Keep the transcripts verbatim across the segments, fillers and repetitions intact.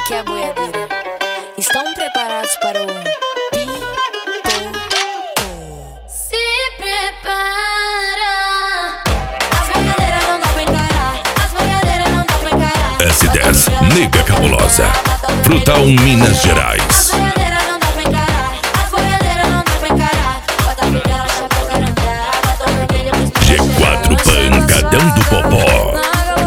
aqui é a boiadeira. Estão preparados para o Pipoco? Se prepara. As boiadeiras não dá pra encarar. As boiadeiras não dá pra encarar. S dez, Nega Cabulosa, Frutal, Minas Gerais. As boiadeiras não dá pra encarar. As boiadeiras não dá pra encarar. Bota a bigela, chapéu, carandá. Bota o vermelho pros G quatro Pancadão do Popó.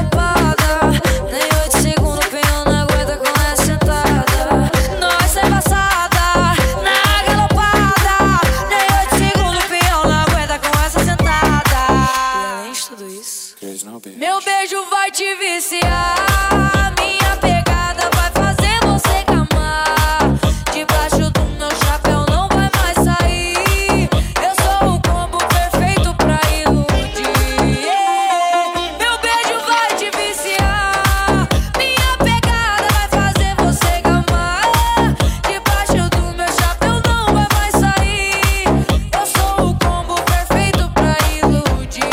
Meu beijo vai te viciar, minha pegada vai fazer você gamar. Debaixo do meu chapéu não vai mais sair. Eu sou o combo perfeito pra iludir. Meu beijo vai te viciar, minha pegada vai fazer você gamar. Debaixo do meu chapéu não vai mais sair. Eu sou o combo perfeito pra iludir.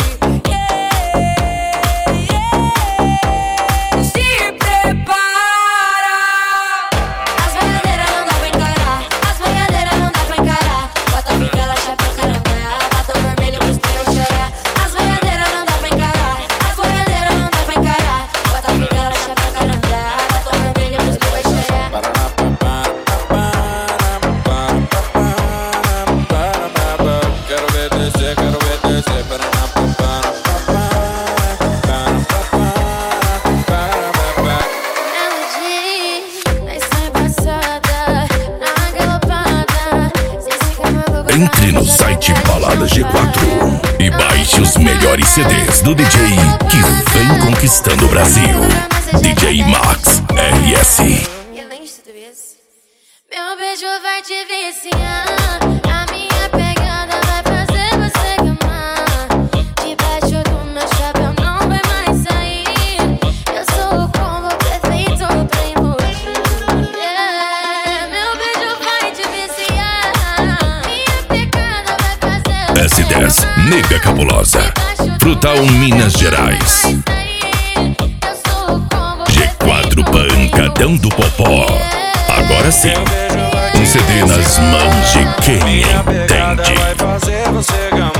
Entre no site Balada G quatro e baixe os melhores C Ds do D J que vem conquistando o Brasil. D J Max R S. Meu beijo vai te viciar, a minha pegada vai fazer você gamar. Debaixo do meu chapéu não vai mais sair. Eu sou o combo perfeito pra iludir. Meu beijo vai te viciar, minha pegada vai fazer S dez, Nega Cabulosa, Frutal, Minas Gerais. G quatro Pancadão do Popó. Agora sim, um C D nas mãos de quem entende.